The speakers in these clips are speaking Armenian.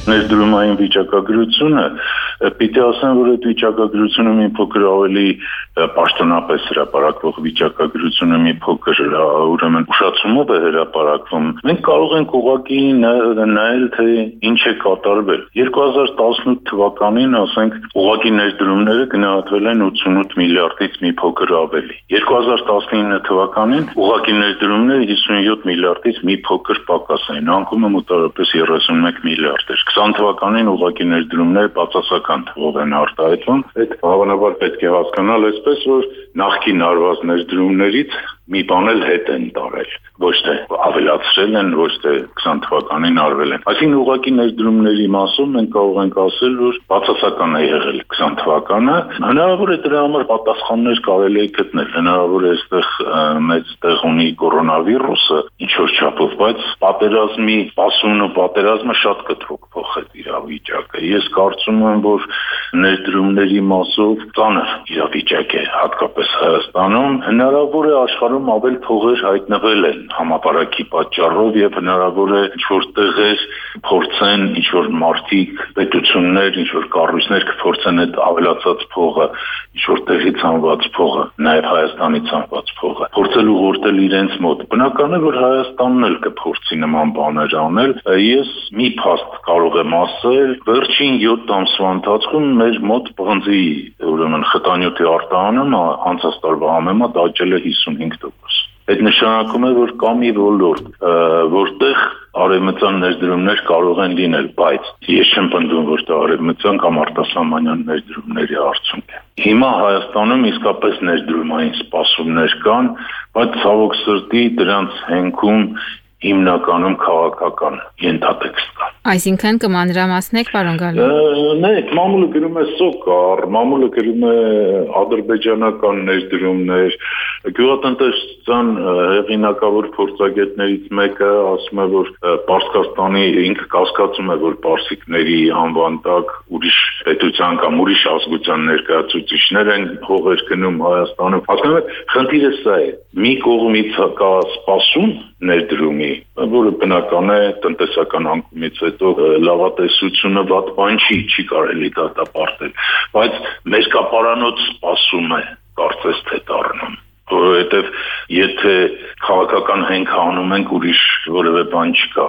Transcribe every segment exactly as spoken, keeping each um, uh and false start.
Ներդրումային վիճակագրությունը պիտի ասեմ, որ այդ վիճակագրությունը մի փոքր ավելի պաշտոնապես հրապարակվող վիճակագրությունը մի փոքր ուրեմն ուշացումով է հրապարակվում։ Մենք կարող ենք ուղղակի նայել, թե ինչ է կատարվել։ երկու հազար տասնութ թվականին, ասենք, ուղղակի ներդրումները գնահատվել են ութսունութ միլիարդից մի փոքր ավելի։ երկու հազար տասնինը թվականին ուղղակի ներդրումները հիսունյոթ միլիարդից մի փոքր պակաս էին, անկումը մոտավորապես երեսունմեկ միլիարդ էր։ քսան թվականին ուղղակի ներդրումները բացասական թվով են արտահայտվում։ Այդ հավանաբար պետք է հասկանալ այսպես, որ նախկին արված ներդրումներից մի բան էլ հետ են տարել, ոչ թե ավելացրել են, ոչ թե քսան թվականին արվել են։ Այսինքն ուղղակի ներդրումների մասով մենք կարող ենք ասել, որ բացասական է եղել քսան թվականը։ Հնարավոր է դրա համար պատասխաններ կարելի է գտնել, հնարավոր է այստեղ մեծ տեղ ունի կորոնավիրուսը ինչ-որ չափով, բայց պատերազմի սպասումն ու պատերազմը շատ կտրուկ փոխեց իրավիճակը։ Ես կարծում եմ, որ ներդրումների մասով ծանր իրավիճակ է, հատկապես Հայաստանում։ Հնարավոր է աշխարհում ավել փողեր հայտնվել են համապարակի պատճառով եւ հնարավոր է ինչ-որ տեղեր փորձեն, ինչ-որ մարդիկ, պետություններ, ինչ-որ կառույցներ կփորձեն այդ ավելացած փողը, ինչ-որ տեղի ցանված փողը, նաեւ Հայաստանի ցանված փողը, փորձել ուղղորդել իրենց մոտ։ Բնական է, որ Հայաստանն էլ կփորձի նման բաներ անել։ Ես մի փաստ կարող եմ ասել, վերջին յոթ ամսվա ընթացքում մեր մոտ պղնձի ուրեմն խտանյութի արտահանումը անցած տարվա համեմատ աճել է հիսունհինգ տոկոս։ Այդ նշանակում է, որ կա մի ոլորտ, որտեղ արևմտյան ներդրումներ կարող են լինել, բայց ես չեմ պնդում, որ դա արևմտյան կամ արտասահմանյան ներդրումների արդյունք է։ Հիմա Հայաստանում իսկապես ներդրումային սպասումներ կան, բայց ցավոք սրտի դրանց հենքում հիմնականում քաղաքական ենթատեքստ կա։ Այսինքն կմանրամասնեք, պարոն Գալու։ Նայեք, մամուլը գրում է սոկար, մամուլը գրում է ադրբեջանական ներդրումներ, գյուղատնտեսության հեղինակավոր փորձագետներից մեկը ասում է, որ Պարսկաստանի ինքը կասկածում է, որ պարսիկների անվան տակ ուրիշ պետության կամ ուրիշ ազգության ներկայացուցիչներ են փողեր գնում Հայաստանում։ Հասկանում եք, խնդիրը սա է։ Մի կողմից կա սպասում ներդրումի, որը բնական է տնտեսական անկումից հետո լավատեսությունը վատ բան չի, չի կարելի դատապարտել, բայց մեր կապարանոց սպասում է, կարծես թե դառնում, որովհետև եթե քաղաքական հենք անում ենք, ուրիշ որևէ բան չկա։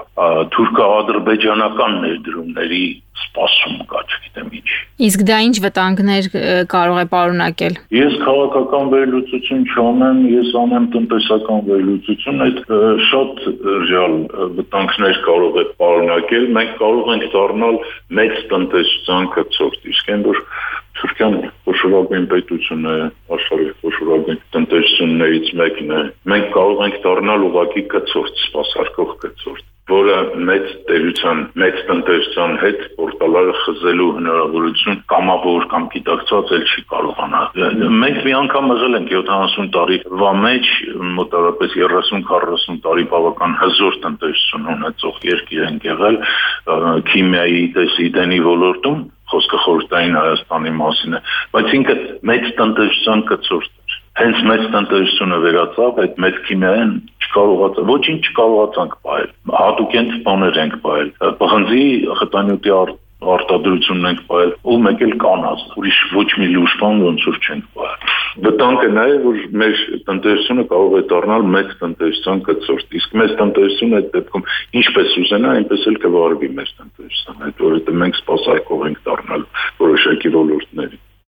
Թուրքա-ադրբեջանական ներդրումների սպասում կա, չգիտեմ ինչ։ Իսկ դա ինչ վտանգներ կարող է պարունակել։ Ես քաղաքական վերլուծություն չանեմ, ես անեմ տնտեսական վերլուծություն, այդ շատ ռեալ վտանգներ կարող է պարունակել։ Մենք կարող ենք դառնալ մեծ տնտեսության կցորդ, իսկ այն որ Թուրքիան խոշորագույն պետություն է, աշխարհի խոշորագույն տնտեսություններից մեկն է։ Մենք կարող ենք դառնալ ուղղակի կցորդ, սպասարկող կցորդ, որը մեծ տերության, մեծ տնտեսության հետ պորտալարը խզելու հնարավորություն կամավոր կամ գիտակցված էլ չի կարողանա։ Մենք մի անգամ եղել ենք յոթանասուն տարվա մեջ, մոտավորապես երեսուն քառասուն տարի բավական հզոր տնտեսություն ունեցող երկիր ենք եղել, քիմիայի, դեսիդենի ոլորտում, խոսքը խորհրդային Հայաստանի մասին է, բայց ինքը մեծ տնտեսության կցորդ էր։ Հենց մեծ տնտեսությունը վերածավ, այդ մեծ քիմիային չկարողացա, ոչինչ չկարողացանք պահել։ Հատուկենտ բաներ ենք պահել։ Պղնձի խտանյութի արտադրությունն ենք պահել, ու մեկ էլ կանազ, ուրիշ ոչ մի լուրջ բան ոնց որ չենք պահել։ Վտանգը նա է, որ մեր տնտեսությունը կարող է դառնալ մեծ տնտեսության կցորդ, իսկ մեծ տնտեսությունը այդ դեպքում ինչպես ուզենա, այնպես էլ կվարվի մեր տնտեսությունը, այդ որովհետև մենք սպասարկող ենք դառնալ